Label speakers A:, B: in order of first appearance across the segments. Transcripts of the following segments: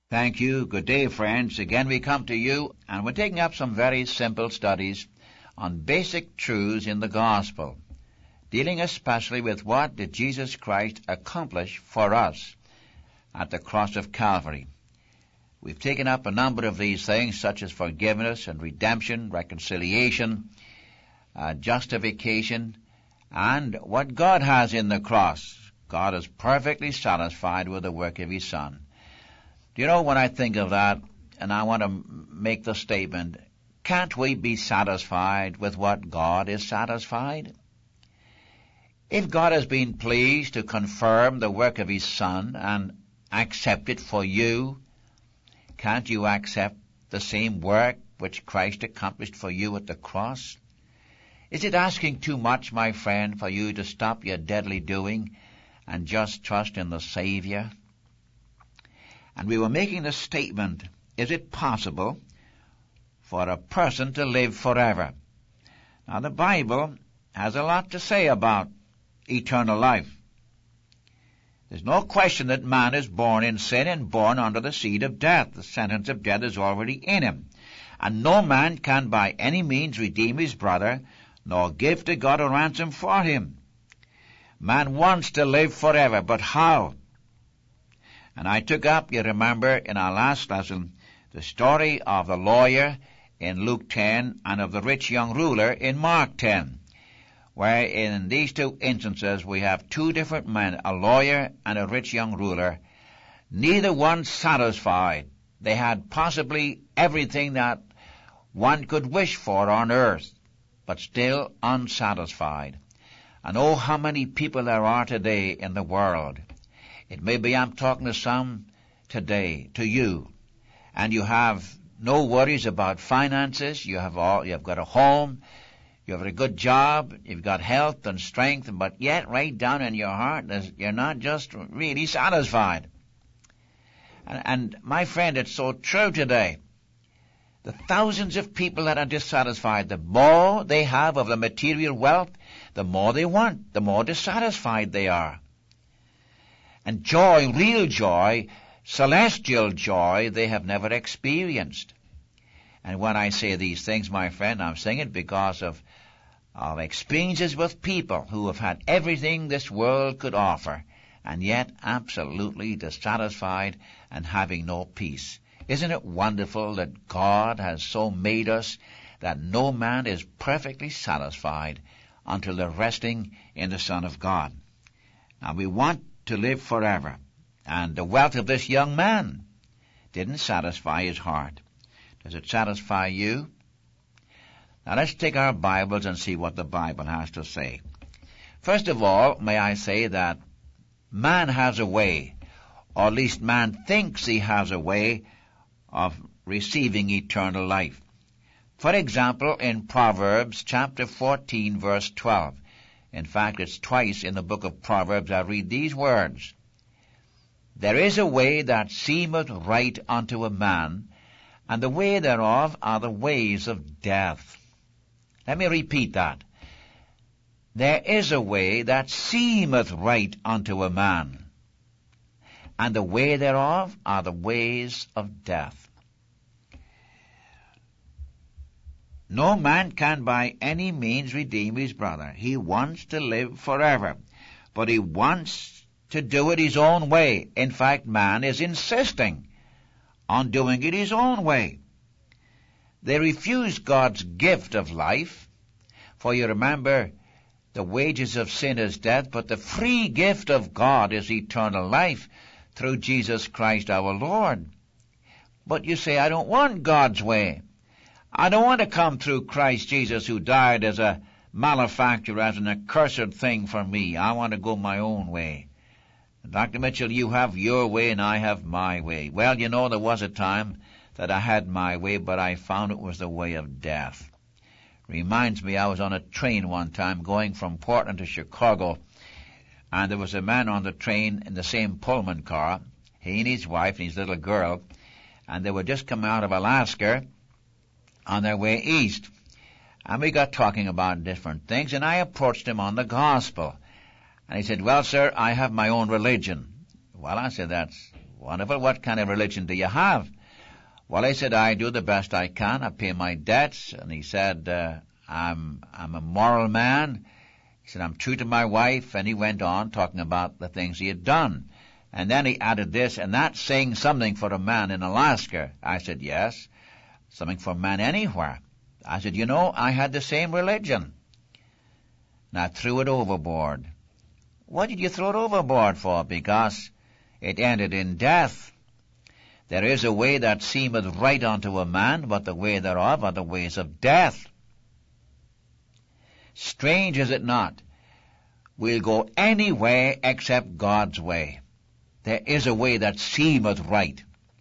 A: Thank you. Good day, friends. Again, we come to you, and we're taking up some very simple studies on basic truths in the gospel, dealing especially with what did Jesus Christ accomplish for us at the cross of Calvary. We've taken up a number of these things, such as forgiveness and redemption, reconciliation, justification, and what God has in the cross. God is perfectly satisfied with the work of His Son. Do you know, when I think of that, and I want to make the statement, can't we be satisfied with what God is satisfied? If God has been pleased to confirm the work of His Son and accept it for you, can't you accept the same work which Christ accomplished for you at the cross? Is it asking too much, my friend, for you to stop your deadly doing and just trust in the Savior? And we were making the statement, is it possible for a person to live forever? Now, the Bible has a lot to say about eternal life. There's no question that man is born in sin and born under the seed of death. The sentence of death is already in him. And no man can by any means redeem his brother, nor give to God a ransom for him. Man wants to live forever, but how? And I took up, you remember, in our last lesson, the story of the lawyer in Luke 10 and of the rich young ruler in Mark 10, where in these two instances we have two different men, a lawyer and a rich young ruler, neither one satisfied. They had possibly everything that one could wish for on earth, but still unsatisfied. And oh, how many people there are today in the world. It may be I'm talking to some today, to you, and you have no worries about finances. You've got a home, you have a good job, you've got health and strength, but yet right down in your heart, you're not just really satisfied. And my friend, it's so true today. The thousands of people that are dissatisfied, the more they have of the material wealth, the more they want, the more dissatisfied they are. And joy, real joy, celestial joy, they have never experienced. And when I say these things, my friend, I'm saying it because of experiences with people who have had everything this world could offer, and yet absolutely dissatisfied and having no peace. Isn't it wonderful that God has so made us that no man is perfectly satisfied until they're resting in the Son of God? Now, we want to live forever, and the wealth of this young man didn't satisfy his heart. Does it satisfy you? Now, let's take our Bibles and see what the Bible has to say. First of all, may I say that man has a way, or at least man thinks he has a way of receiving eternal life. For example, in Proverbs chapter 14, verse 12, in fact, it's twice in the book of Proverbs I read these words. There is a way that seemeth right unto a man, and the way thereof are the ways of death. Let me repeat that. There is a way that seemeth right unto a man, and the way thereof are the ways of death. No man can by any means redeem his brother. He wants to live forever, but he wants to do it his own way. In fact, man is insisting on doing it his own way. They refuse God's gift of life, for you remember, the wages of sin is death, but the free gift of God is eternal life through Jesus Christ our Lord. But you say, I don't want God's way. I don't want to come through Christ Jesus, who died as a malefactor, as an accursed thing for me. I want to go my own way. Dr. Mitchell, you have your way and I have my way. Well, you know, there was a time that I had my way, but I found it was the way of death. Reminds me, I was on a train one time going from Portland to Chicago, and there was a man on the train in the same Pullman car, he and his wife and his little girl, and they were just coming out of Alaska on their way east. And we got talking about different things, and I approached him on the gospel. And he said, well, sir, I have my own religion. Well, I said, that's Wonderful. What kind of religion do you have? Well, I said, I do the best I can. I pay my debts. And he said, I'm a moral man. He said, I'm true to my wife. And he went on talking about the things he had done. And then he added this, and that's saying something for a man in Alaska. I said, yes, something for a man anywhere. I said, I had the same religion. And I threw it overboard. What did you throw it overboard for? Because it ended in death. There is a way that seemeth right unto a man, but the way thereof are the ways of death. Strange is it not? We'll go any way except God's way. There is a way that seemeth right.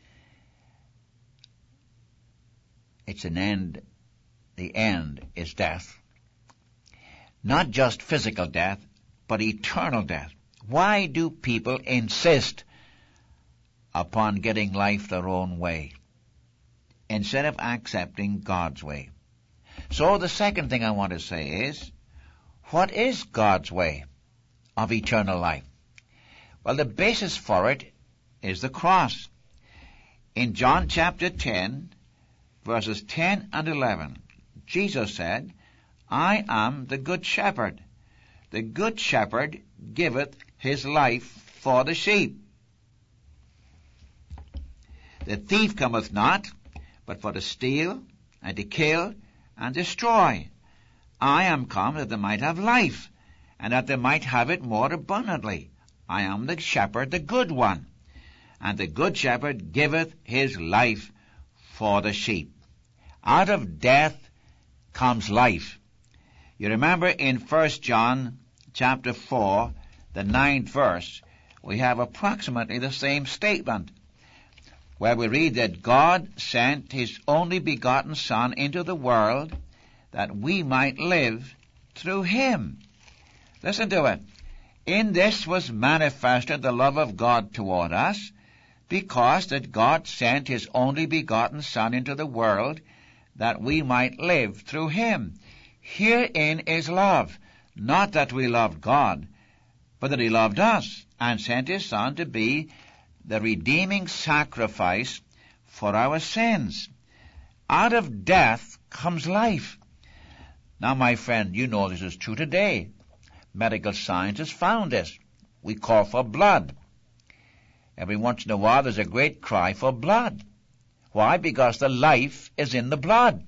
A: It's an end. The end is death. Not just physical death, but eternal death. Why do people insist upon getting life their own way instead of accepting God's way? So the second thing I want to say is, what is God's way of eternal life? Well, the basis for it is the cross. In John chapter 10, verses 10 and 11, Jesus said, I am the good shepherd. The good shepherd giveth his life for the sheep. The thief cometh not, but for to steal, and to kill, and destroy. I am come that they might have life, and that they might have it more abundantly. I am the shepherd, the good one. And the good shepherd giveth his life for the sheep. Out of death comes life. You remember in 1 John chapter 4, the 9th verse, we have approximately the same statement, where we read that God sent his only begotten Son into the world that we might live through him. Listen to it. In this was manifested the love of God toward us, because that God sent his only begotten Son into the world that we might live through him. Herein is love, not that we loved God, but that he loved us, and sent his Son to be the redeeming sacrifice for our sins. Out of death comes life. Now, my friend, you know this is true today. Medical science has found this. We call for blood. Every once in a while there's a great cry for blood. Why? Because the life is in the blood.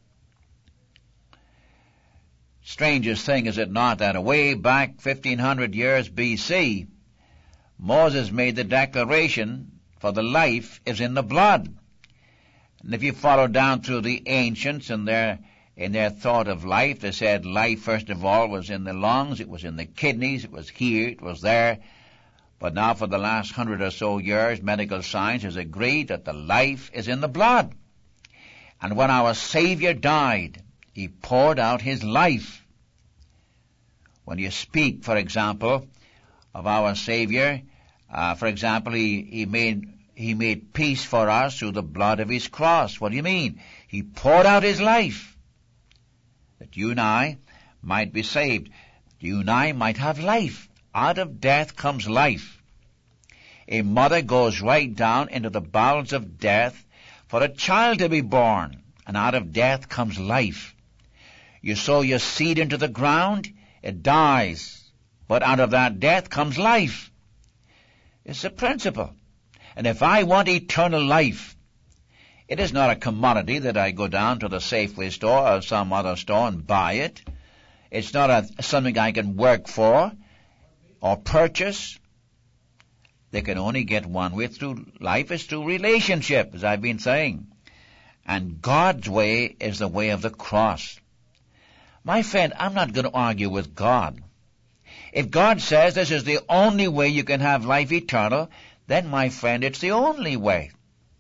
A: Strangest thing, is it not, that way back 1500 years BC, Moses made the declaration, for the life is in the blood. And if you follow down through the ancients and in their thought of life, they said life, first of all, was in the lungs, it was in the kidneys, it was here, it was there. But now for the last 100 or so years, medical science has agreed that the life is in the blood. And when our Savior died, he poured out his life. When you speak, for example, of our Savior, for example, he made peace for us through the blood of his cross. What do you mean? He poured out his life, that you and I might be saved. You and I might have life. Out of death comes life. A mother goes right down into the bowels of death for a child to be born, and out of death comes life. You sow your seed into the ground, it dies, but out of that death comes life. It's a principle. And if I want eternal life, it is not a commodity that I go down to the Safeway store or some other store and buy it. It's not something I can work for or purchase. They can only get one way through life is through relationship, as I've been saying. And God's way is the way of the cross. My friend, I'm not going to argue with God. If God says this is the only way you can have life eternal, then, my friend, it's the only way.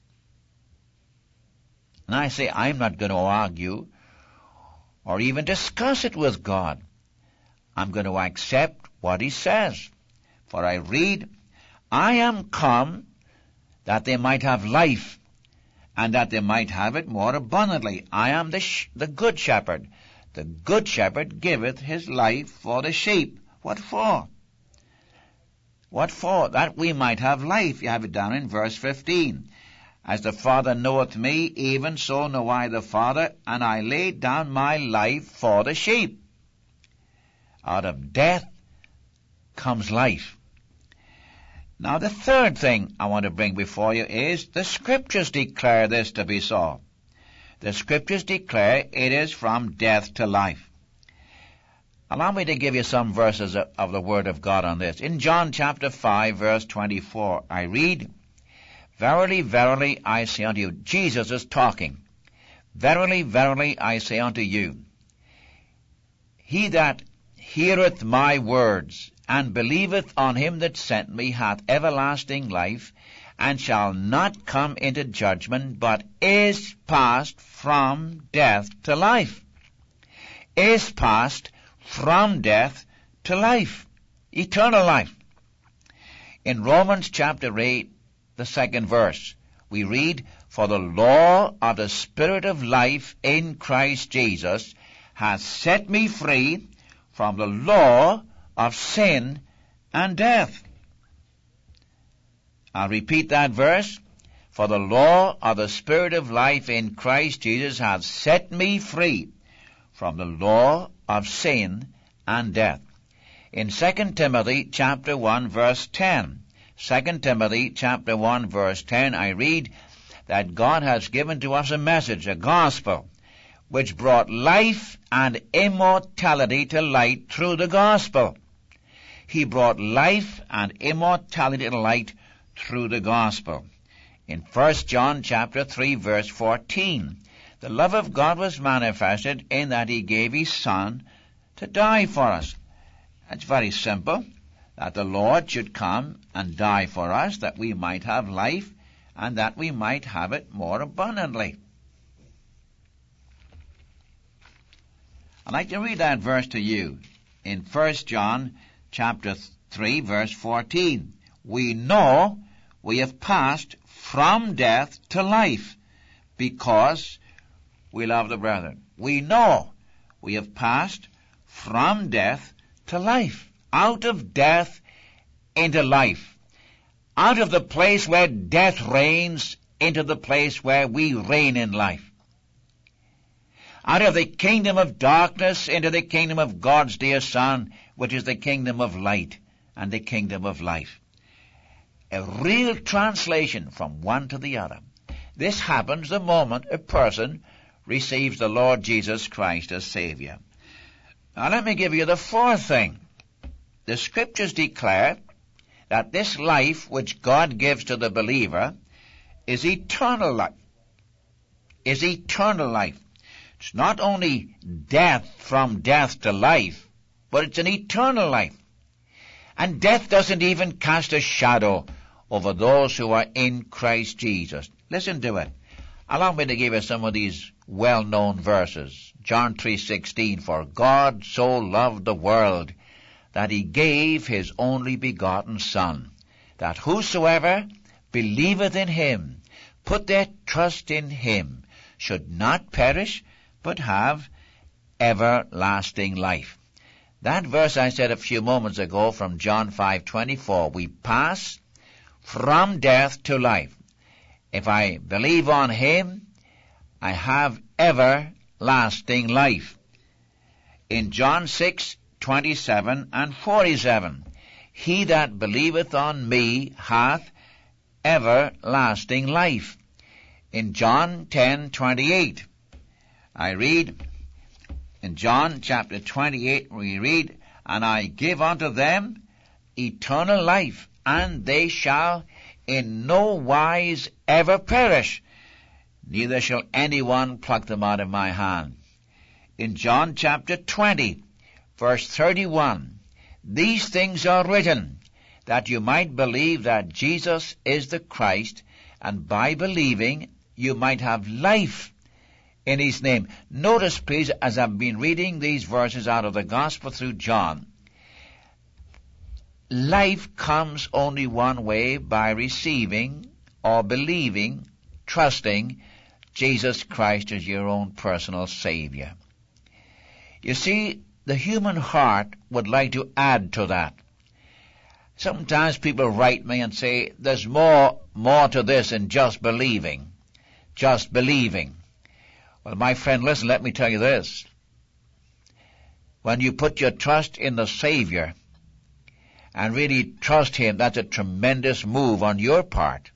A: And I say I'm not going to argue or even discuss it with God. I'm going to accept what he says. For I read, I am come that they might have life, and that they might have it more abundantly. I am the good shepherd. The good shepherd giveth his life for the sheep. What for? What for? That we might have life. You have it down in verse 15. As the Father knoweth me, even so know I the Father, and I lay down my life for the sheep. Out of death comes life. Now the third thing I want to bring before you is the Scriptures declare this to be so. The Scriptures declare it is from death to life. Allow me to give you some verses of the Word of God on this. In John chapter 5, verse 24, I read, Verily, verily, I say unto you, Jesus is talking. Verily, verily, I say unto you, he that heareth my words, and believeth on him that sent me, hath everlasting life, and shall not come into judgment, but is passed from death to life. Is passed from death to life. Eternal life. In Romans chapter 8, the 2nd verse, we read, For the law of the Spirit of life in Christ Jesus hath set me free from the law of sin and death. I'll repeat that verse. For the law of the Spirit of life in Christ Jesus hath set me free from the law of sin and death. In 2 Timothy chapter 1 verse 10, 2 Timothy chapter 1 verse 10, I read that God has given to us a message, a gospel, which brought life and immortality to light through the gospel. He brought life and immortality to light through the gospel. In 1 John chapter 3 verse 14, the love of God was manifested in that he gave his Son to die for us. It's very simple, that the Lord should come and die for us, that we might have life, and that we might have it more abundantly. I'd like to read that verse to you. In 1 John chapter 3 verse 14, we know we have passed from death to life, because we love the brethren. We know we have passed from death to life, out of death into life, out of the place where death reigns into the place where we reign in life, out of the kingdom of darkness into the kingdom of God's dear Son, which is the kingdom of light and the kingdom of life. A real translation from one to the other. This happens the moment a person receives the Lord Jesus Christ as Savior. Now let me give you the fourth thing. The Scriptures declare that this life which God gives to the believer is eternal life. Is eternal life. It's not only death from death to life, but it's an eternal life. And death doesn't even cast a shadow over those who are in Christ Jesus. Listen to it. Allow me to give you some of these well-known verses. John 3:16, For God so loved the world that he gave his only begotten Son, that whosoever believeth in him, put their trust in him, should not perish, but have everlasting life. That verse I said a few moments ago from John 5:24, we pass from death to life. If I believe on him, I have everlasting life. In John 6:27 and 47, he that believeth on me hath everlasting life. In John 10:28, I read, in John chapter 28, we read, And I give unto them eternal life, and they shall in no wise ever perish, neither shall anyone pluck them out of my hand. In John chapter 20, verse 31, These things are written, that you might believe that Jesus is the Christ, and by believing you might have life in his name. Notice, please, as I've been reading these verses out of the Gospel through John, life comes only one way, by receiving or believing, trusting Jesus Christ as your own personal Savior. You see, the human heart would like to add to that. Sometimes people write me and say, there's more to this than just believing. Just believing. Well, my friend, listen, let me tell you this. When you put your trust in the Savior and really trust Him, that's a tremendous move on your part.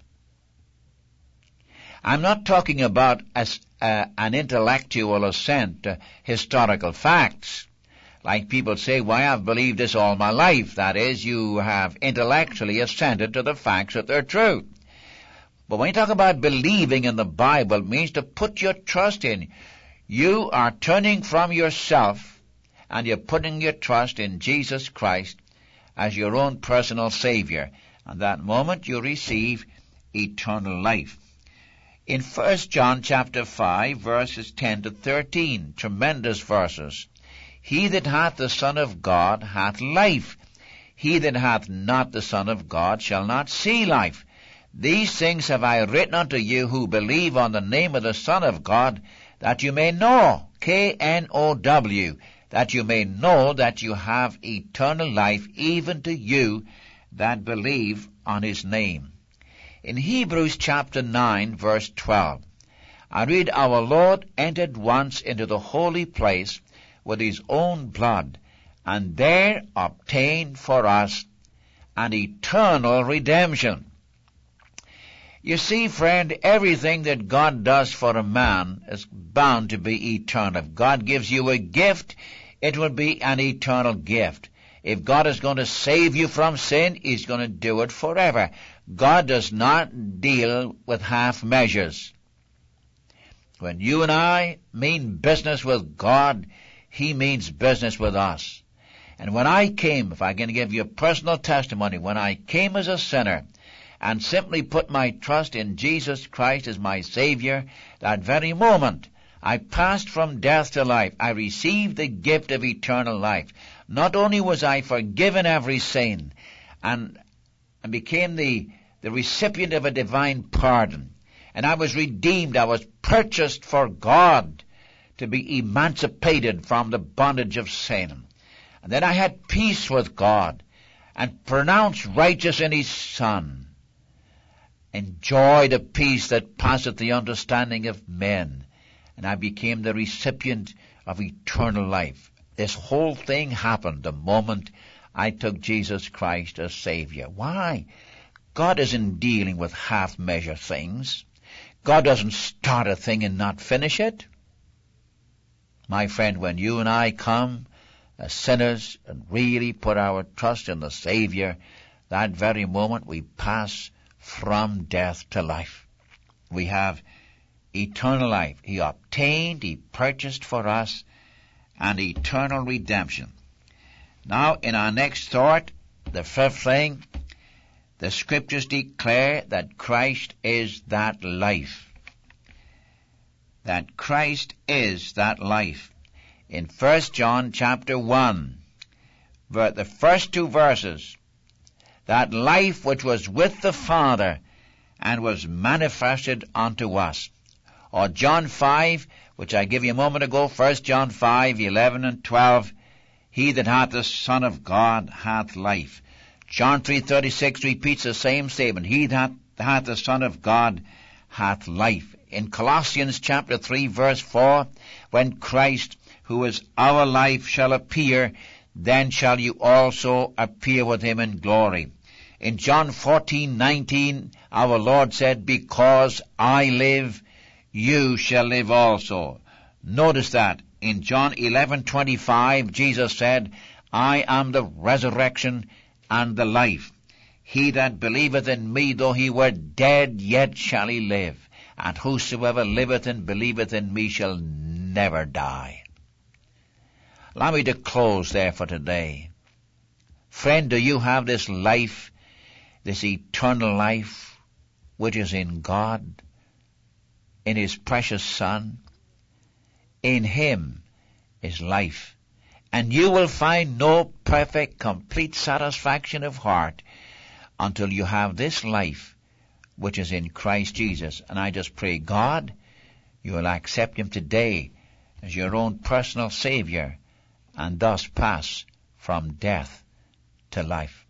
A: I'm not talking about an intellectual assent to historical facts. Like people say, why, I've believed this all my life. That is, you have intellectually assented to the facts that they're true. But when you talk about believing in the Bible, it means to put your trust in. You are turning from yourself and you're putting your trust in Jesus Christ as your own personal Savior. And that moment you receive eternal life. In 1 John chapter 5, verses 10 to 13, tremendous verses. He that hath the Son of God hath life. He that hath not the Son of God shall not see life. These things have I written unto you who believe on the name of the Son of God, that you may know, K-N-O-W, that you may know that you have eternal life, even to you that believe on His name. In Hebrews chapter 9, verse 12, I read, Our Lord entered once into the holy place with His own blood, and there obtained for us an eternal redemption. You see, friend, everything that God does for a man is bound to be eternal. If God gives you a gift, it will be an eternal gift. If God is going to save you from sin, He's going to do it forever. God does not deal with half measures. When you and I mean business with God, He means business with us. And when I came, if I can give you a personal testimony, when I came as a sinner and simply put my trust in Jesus Christ as my Savior, that very moment I passed from death to life. I received the gift of eternal life. Not only was I forgiven every sin and became the recipient of a divine pardon, and I was redeemed, I was purchased for God to be emancipated from the bondage of sin. And then I had peace with God and pronounced righteous in His Son. Enjoyed a peace that passeth the understanding of men. And I became the recipient of eternal life. This whole thing happened the moment I took Jesus Christ as Savior. Why? God isn't dealing with half-measure things. God doesn't start a thing and not finish it. My friend, when you and I come as sinners and really put our trust in the Savior, that very moment we pass from death to life. We have eternal life. He obtained, He purchased for us an eternal redemption. Now, in our next thought, the fifth thing, the Scriptures declare that Christ is that life. That Christ is that life. In 1 John chapter 1, the first two verses, that life which was with the Father and was manifested unto us. Or John 5, which I gave you a moment ago, 1 John 5, 11 and 12, He that hath the Son of God hath life. John 3:36 repeats the same statement, He that hath the Son of God hath life. In Colossians chapter 3, verse 4, when Christ, who is our life, shall appear, then shall you also appear with Him in glory. In John 14:19, our Lord said, Because I live, you shall live also. Notice that. In John 11:25, Jesus said, I am the resurrection and the life. He that believeth in me, though he were dead, yet shall he live. And whosoever liveth and believeth in me shall never die. Allow me to close there for today. Friend, do you have this life, this eternal life, which is in God, in His precious Son? In Him is life. And you will find no perfect, complete satisfaction of heart until you have this life which is in Christ Jesus. And I just pray, God, you will accept Him today as your own personal Savior and thus pass from death to life.